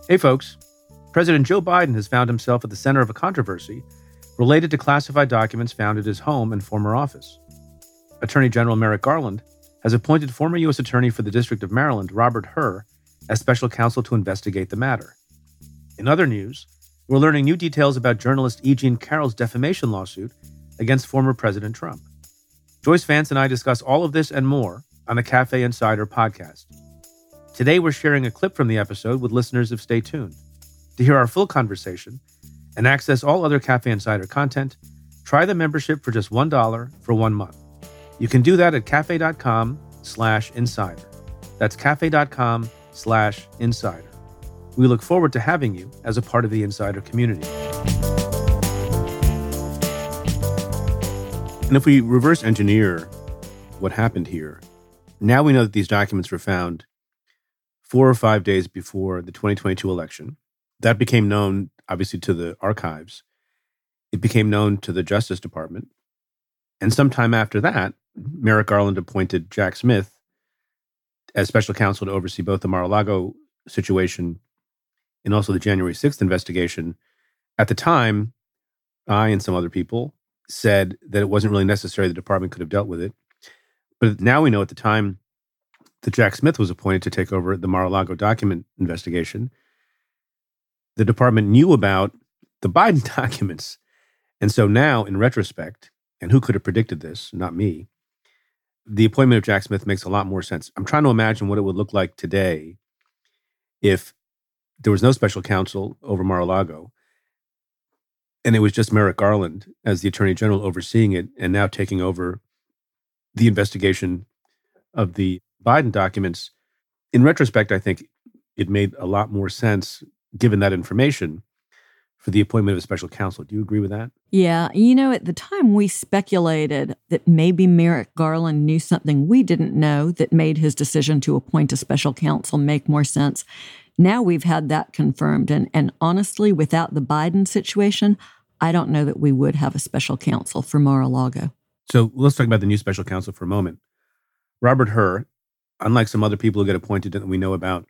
Hey folks, President Joe Biden has found himself at the center of a controversy related to classified documents found at his home and former office. Attorney General Merrick Garland has appointed former U.S. Attorney for the District of Maryland, Robert Hur, as special counsel to investigate the matter. In other news, we're learning new details about journalist E. Jean Carroll's defamation lawsuit against former President Trump. Joyce Vance and I discuss all of this and more on the Cafe Insider podcast. Today, we're sharing a clip from the episode with listeners of Stay Tuned. To hear our full conversation and access all other Cafe Insider content, try the membership for just $1 for 1 month. You can do that at cafe.com/insider. That's cafe.com/insider. We look forward to having you as a part of the Insider community. And if we reverse engineer what happened here, now we know that these documents were found 4 or 5 days before the 2022 election. That became known, obviously, to the archives. It became known to the Justice Department. And sometime after that, Merrick Garland appointed Jack Smith as special counsel to oversee both the Mar-a-Lago situation and also the January 6th investigation. At the time, I and some other people said that it wasn't really necessary. The department could have dealt with it. But now we know at the time that Jack Smith was appointed to take over the Mar-a-Lago document investigation, the department knew about the Biden documents. And so now, in retrospect, and who could have predicted this? Not me. The appointment of Jack Smith makes a lot more sense. I'm trying to imagine what it would look like today if there was no special counsel over Mar-a-Lago and it was just Merrick Garland as the Attorney General overseeing it and now taking over the investigation of the Biden documents. In retrospect, I think it made a lot more sense, given that information, for the appointment of a special counsel. Do you agree with that? Yeah. At the time we speculated that maybe Merrick Garland knew something we didn't know that made his decision to appoint a special counsel make more sense. Now we've had that confirmed. And honestly, without the Biden situation, I don't know that we would have a special counsel for Mar-a-Lago. So let's talk about the new special counsel for a moment. Robert Hur, unlike some other people who get appointed that we know about,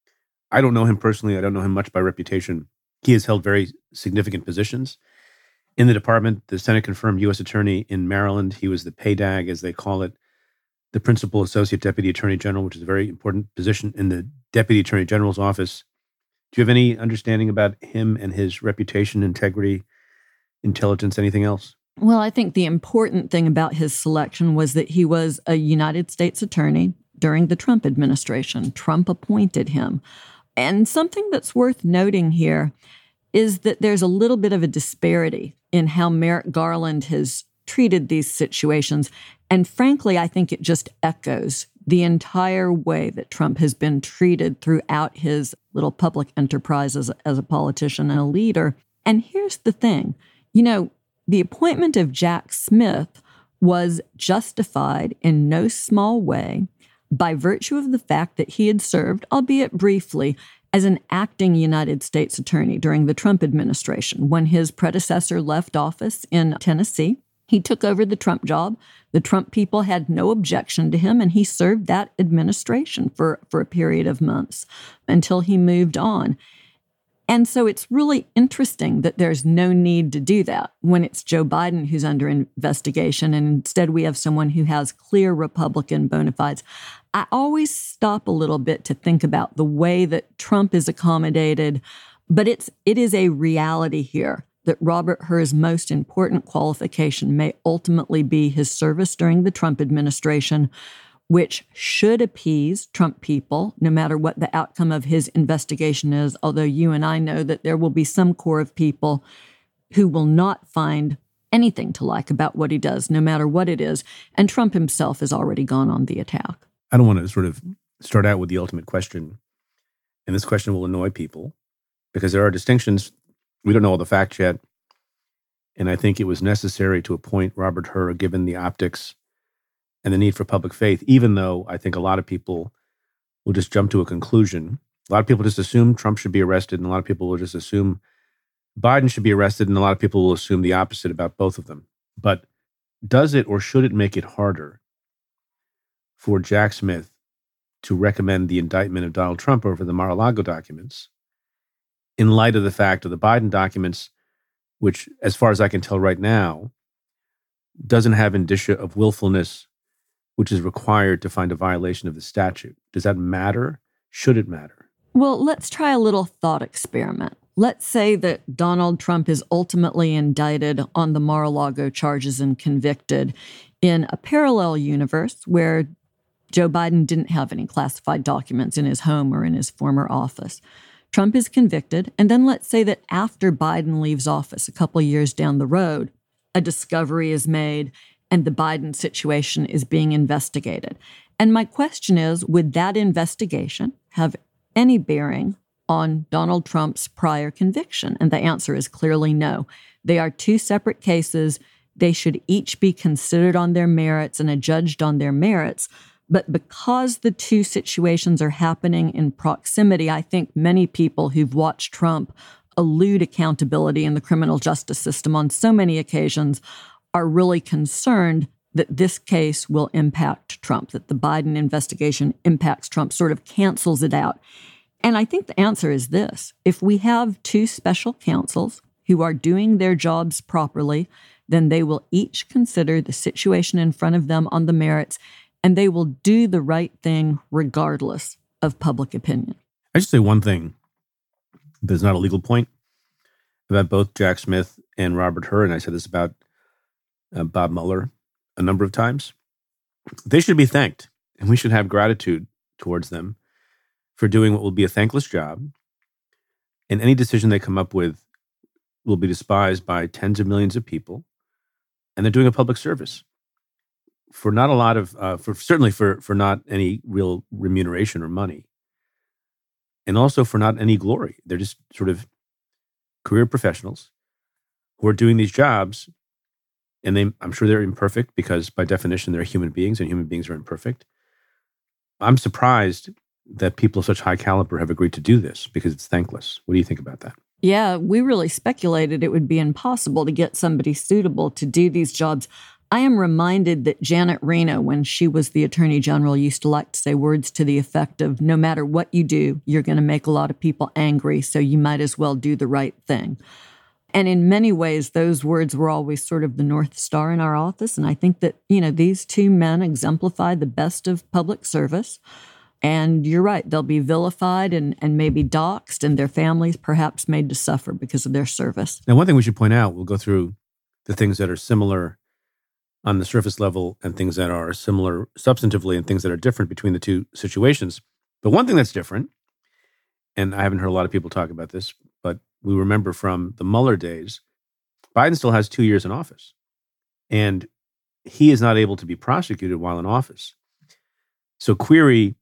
I don't know him personally. I don't know him much by reputation. He has held very significant positions in the department. The Senate confirmed U.S. Attorney in Maryland. He was the PADAG, as they call it, the Principal Associate Deputy Attorney General, which is a very important position in the Deputy Attorney General's office. Do you have any understanding about him and his reputation, integrity, intelligence, anything else? Well, I think the important thing about his selection was that he was a United States attorney during the Trump administration. Trump appointed him. And something that's worth noting here is that there's a little bit of a disparity in how Merrick Garland has treated these situations. And frankly, I think it just echoes the entire way that Trump has been treated throughout his little public enterprise as a politician and a leader. And here's the thing. The appointment of Jack Smith was justified in no small way by virtue of the fact that he had served, albeit briefly, as an acting United States attorney during the Trump administration. When his predecessor left office in Tennessee, he took over the Trump job. The Trump people had no objection to him, and he served that administration for a period of months until he moved on. And so it's really interesting that there's no need to do that when it's Joe Biden who's under investigation, and instead we have someone who has clear Republican bona fides. I always stop a little bit to think about the way that Trump is accommodated, but it is a reality here that Robert Hur's most important qualification may ultimately be his service during the Trump administration, which should appease Trump people, no matter what the outcome of his investigation is, although you and I know that there will be some core of people who will not find anything to like about what he does, no matter what it is. And Trump himself has already gone on the attack. I don't want to sort of start out with the ultimate question, and this question will annoy people, because there are distinctions. We don't know all the facts yet, and I think it was necessary to appoint Robert Hur, given the optics and the need for public faith, even though I think a lot of people will just jump to a conclusion. A lot of people just assume Trump should be arrested, and a lot of people will just assume Biden should be arrested, and a lot of people will assume the opposite about both of them. But does it or should it make it harder for Jack Smith to recommend the indictment of Donald Trump over the Mar-a-Lago documents in light of the fact of the Biden documents, which, as far as I can tell right now, doesn't have indicia of willfulness, which is required to find a violation of the statute. Does that matter? Should it matter? Well, let's try a little thought experiment. Let's say that Donald Trump is ultimately indicted on the Mar-a-Lago charges and convicted in a parallel universe where Joe Biden didn't have any classified documents in his home or in his former office. Trump is convicted, and then let's say that after Biden leaves office a couple years down the road, a discovery is made and the Biden situation is being investigated. And my question is, would that investigation have any bearing on Donald Trump's prior conviction? And the answer is clearly no. They are two separate cases. They should each be considered on their merits and adjudged on their merits. But because the two situations are happening in proximity, I think many people who've watched Trump elude accountability in the criminal justice system on so many occasions are really concerned that this case will impact Trump, that the Biden investigation impacts Trump, sort of cancels it out. And I think the answer is this. If we have two special counsels who are doing their jobs properly, then they will each consider the situation in front of them on the merits, and they will do the right thing regardless of public opinion. I should say one thing that's not a legal point about both Jack Smith and Robert Hur, and I said this about Bob Mueller a number of times. They should be thanked, and we should have gratitude towards them for doing what will be a thankless job, and any decision they come up with will be despised by tens of millions of people, and they're doing a public service for not a lot of, certainly for not any real remuneration or money, and also for not any glory. They're just sort of career professionals who are doing these jobs, and I'm sure they're imperfect because by definition they're human beings, and human beings are imperfect. I'm surprised that people of such high caliber have agreed to do this because it's thankless. What do you think about that? Yeah, we really speculated it would be impossible to get somebody suitable to do these jobs. I am reminded that Janet Reno, when she was the Attorney General, used to like to say words to the effect of, no matter what you do, you're going to make a lot of people angry, so you might as well do the right thing. And in many ways, those words were always sort of the North Star in our office. And I think that, these two men exemplify the best of public service. And you're right, they'll be vilified and maybe doxxed, and their families perhaps made to suffer because of their service. Now, one thing we should point out, we'll go through the things that are similar on the surface level and things that are similar substantively and things that are different between the two situations. But one thing that's different, and I haven't heard a lot of people talk about this, but we remember from the Mueller days, Biden still has 2 years in office, and he is not able to be prosecuted while in office. So query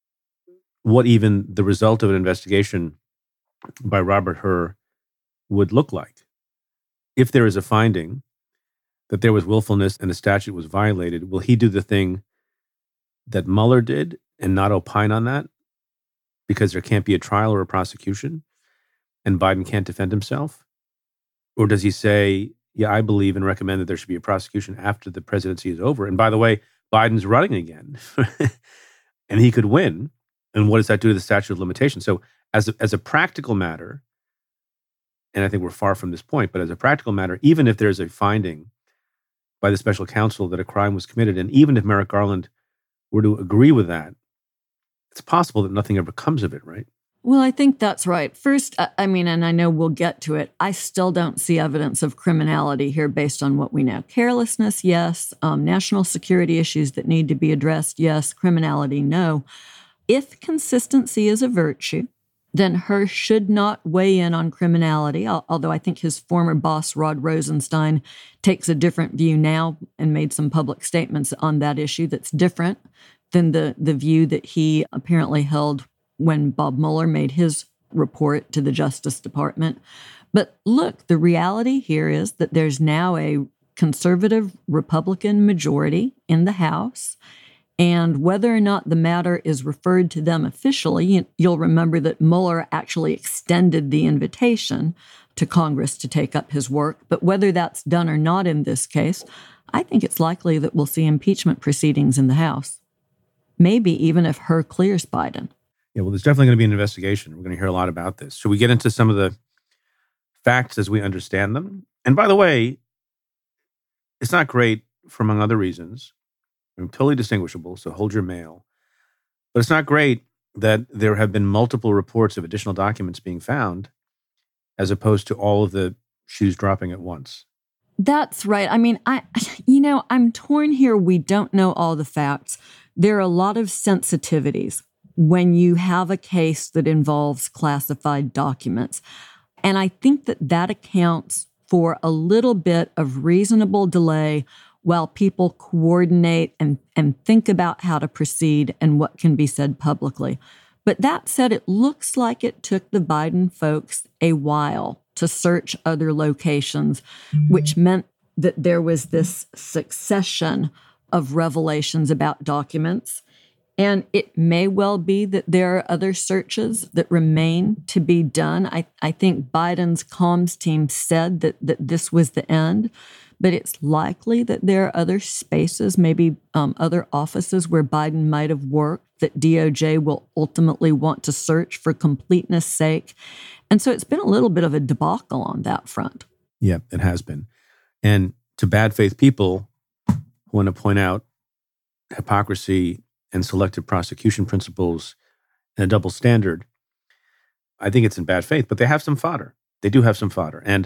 what even the result of an investigation by Robert Hur would look like. If there is a finding that there was willfulness and the statute was violated, will he do the thing that Mueller did and not opine on that because there can't be a trial or a prosecution and Biden can't defend himself? Or does he say, yeah, I believe and recommend that there should be a prosecution after the presidency is over? And by the way, Biden's running again and he could win. And what does that do to the statute of limitations? So as a practical matter, and I think we're far from this point, but as a practical matter, even if there's a finding by the special counsel that a crime was committed, and even if Merrick Garland were to agree with that, it's possible that nothing ever comes of it, right? Well, I think that's right. First, and I know we'll get to it, I still don't see evidence of criminality here based on what we know. Carelessness, yes. National security issues that need to be addressed, yes. Criminality, no. If consistency is a virtue, then Hur should not weigh in on criminality, although I think his former boss, Rod Rosenstein, takes a different view now and made some public statements on that issue that's different than the view that he apparently held when Bob Mueller made his report to the Justice Department. But look, the reality here is that there's now a conservative Republican majority in the House. And whether or not the matter is referred to them officially, you'll remember that Mueller actually extended the invitation to Congress to take up his work. But whether that's done or not in this case, I think it's likely that we'll see impeachment proceedings in the House. Maybe even if Hur clears Biden. Yeah, well, there's definitely going to be an investigation. We're going to hear a lot about this. Should we get into some of the facts as we understand them? And by the way, it's not great for, among other reasons. I'm totally distinguishable, so hold your mail. But it's not great that there have been multiple reports of additional documents being found as opposed to all of the shoes dropping at once. That's right. I mean, I'm torn here. We don't know all the facts. There are a lot of sensitivities when you have a case that involves classified documents. And I think that accounts for a little bit of reasonable delay while people coordinate and think about how to proceed and what can be said publicly. But that said, it looks like it took the Biden folks a while to search other locations, which meant that there was this succession of revelations about documents. And it may well be that there are other searches that remain to be done. I think Biden's comms team said that this was the end, but it's likely that there are other spaces, maybe other offices where Biden might have worked that DOJ will ultimately want to search for completeness sake. And so it's been a little bit of a debacle on that front. Yeah, it has been. And to bad faith people who want to point out hypocrisy and selective prosecution principles and a double standard, I think it's in bad faith, but they have some fodder. They do have some fodder. And,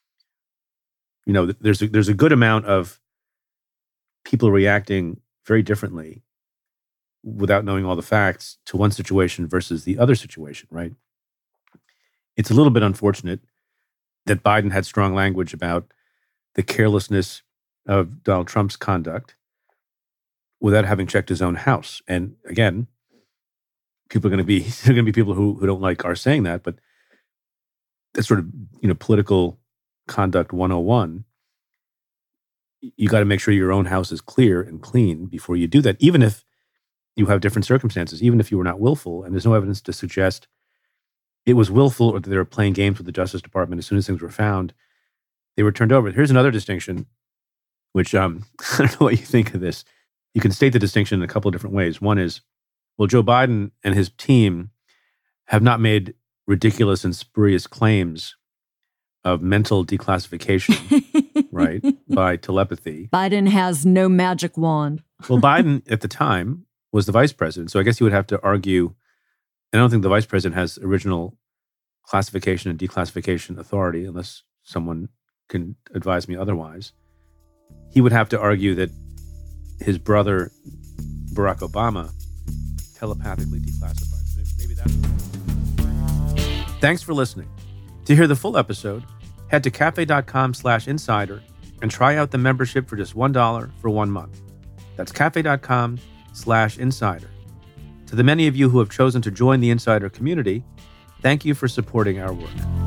there's a good amount of people reacting very differently without knowing all the facts to one situation versus the other situation, right? It's a little bit unfortunate that Biden had strong language about the carelessness of Donald Trump's conduct without having checked his own house. And again, there are going to be people who don't like our saying that, but that's sort of, political conduct 101. You got to make sure your own house is clear and clean before you do that, even if you have different circumstances, even if you were not willful, and there's no evidence to suggest it was willful or that they were playing games with the Justice Department. As soon as things were found, they were turned over. Here's another distinction, which I don't know what you think of this. You can state the distinction in a couple of different ways. One is, well, Joe Biden and his team have not made ridiculous and spurious claims of mental declassification, right, by telepathy. Biden has no magic wand. Well, Biden at the time was the vice president, so I guess you would have to argue, and I don't think the vice president has original classification and declassification authority, unless someone can advise me otherwise. He would have to argue that his brother, Barack Obama, telepathically declassified. Maybe that's... Thanks for listening. To hear the full episode, head to cafe.com/insider and try out the membership for just $1 for 1 month. That's cafe.com/insider. To the many of you who have chosen to join the Insider community, thank you for supporting our work.